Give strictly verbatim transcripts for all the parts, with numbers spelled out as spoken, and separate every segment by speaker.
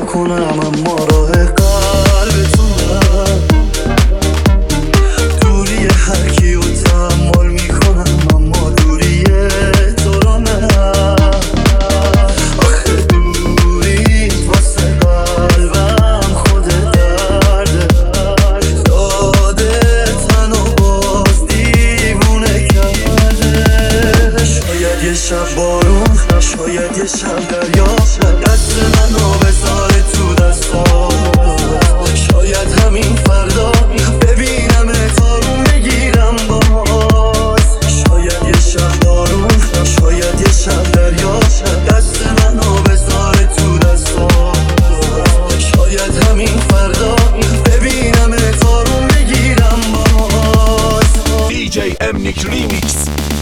Speaker 1: کنم اما راه قلبتونم. دوری هر کیو تحمل میکنم اما دوری تو رو نه. آخه دوری واسه قلبم خود درده، داده تن و باز دیوونه کرده. شاید یه شب بارون، شاید یه شب دریا دست منو بذاره تو دستات. شاید همین فردا ببینم تارون بگیرم باز. شاید یه شب بارون، شاید یه شب دریا دست منو بذاره تو دستات. شاید همین فردا ببینم تارون بگیرم باز.
Speaker 2: دی جی امنیک ریمیکس.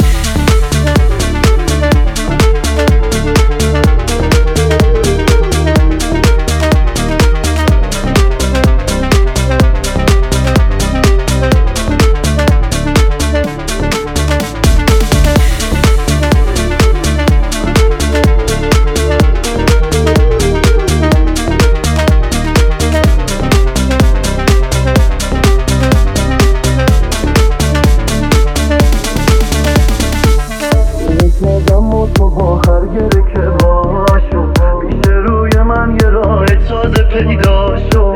Speaker 1: تو با هر گره که باشو پیش روی من یه راه تازه پیدا شد.